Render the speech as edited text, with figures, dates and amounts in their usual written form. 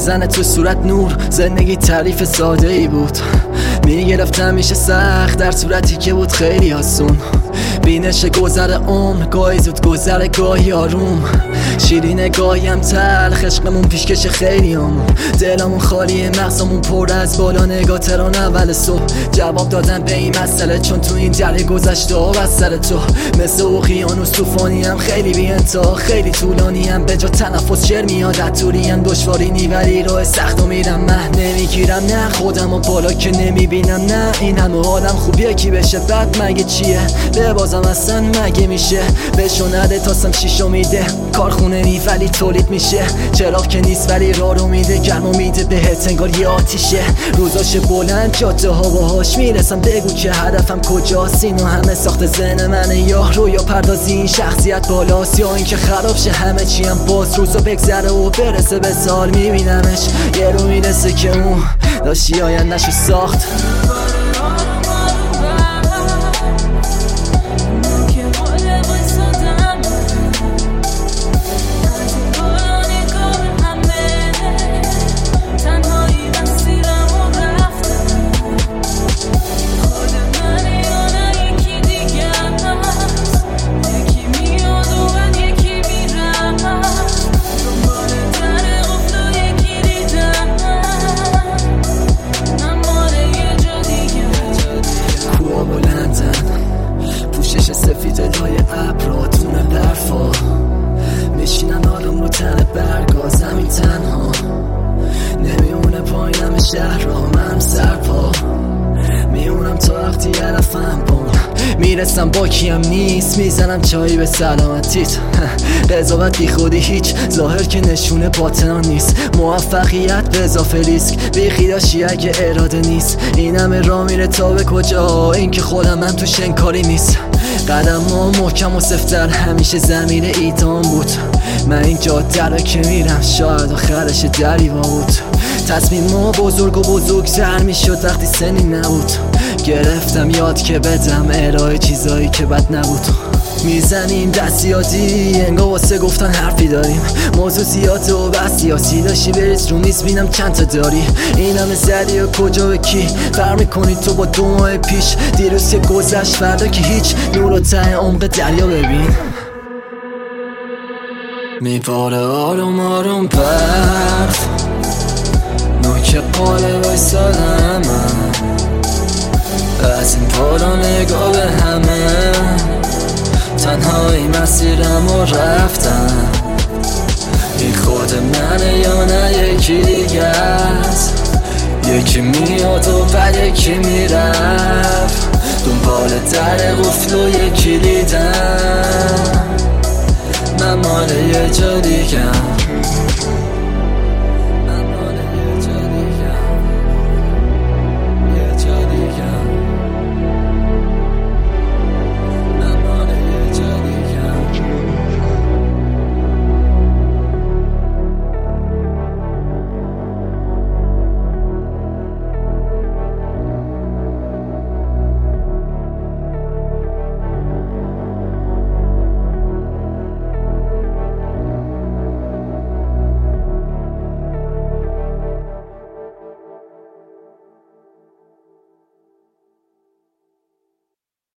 میزنه تو صورت نور. زندگی تعریف ساده ای بود، میگرفتم میشه سخت در صورتی که بود خیلی آسون. بینش گذر عمر، گاهی زود گذر گاهی آروم، شیرین گاهیم تلخ، عشقمون پیشکش خیلی همون. دلمون خالیه، مغزمون پر از بالا نگاه تران اول صبح. جواب دادن به این مسئله چون تو این جره گذشته و از سر تو مثل اقیانوس طوفانیم، خیلی بی انتها خیلی طولانیم. به جا تنفس شعر میاد عطوریم، دشوارینی ولی راه سختو میرم. من نمیگیرم نه خودمو بالا که نمیبینم، نه این همه آدم خوبیه کی بشه بعد مگه چیه؟ لبازم اصلا مگه میشه بشو نده تاسم چیشو میده. کارخونه نی ولی تولید میشه، چراغ که نیست ولی راه رو میده، گرمو میده بهت انگار یه آتیشه. روزاش بلند جاده ها باهاش میرسم، بگو که هدفم کجاست؟ اینو همه ساخت ذهن منه یا رویا پردازی این شخصیت بالاست، یا اینکه خراب شه همه چیم باز روزا بگذره و برسه به سال میبینمش یه رو میرسه که اون داشتی آینده‌شو ساخت. سفیدهای ابراتون برفا میشینن آروم رو تن برگا، زمین تنها نمیونه پایینم شهر را، من سرپا میونم تا وقتی عرفم بام میرسم با کیم نیست، میزنم چایی به سلامتیت. قضاوت بی خودی هیچ ظاهر که نشونه باطنان نیست، موفقیت به اضافه ریسک بیخی داشتی اگه اراده نیست. این همه را میره تا به کجا؟ این که خودم من تو شنکاری نیست. قدم ها محکم و سفتر همیشه زمین ایدان بود، من این جاده را که میرم شاید آخرش دریوا بود. تصمیم ما بزرگ و بزرگتر میشد وقتی سنی نبود، گرفتم یاد که بدم ارائه چیزایی که بد نبود. میزنیم دستیاتی انگار واسه گفتن حرفی داریم، موضوع زیاده و بس سیاسی داشتی بریز رو میز بینم چند تا داری. این همه زدی و کجا به کی فرق میکنی تو با 2 ماه پیش؟ دیروز که گذشت فردا که هیچ، نور و ته عمق دریا ببین میباره آروم آروم برد. نوک قاله بایستادم من از این بالا نگاه به همه، تنهایی مسیرم و رفتم. این خود منه یا نه یکی دیگه است؟ یکی میاد و بعد یکی میرفت، دنبال در قفل و یکی دیدم من مال یه جا دیگه.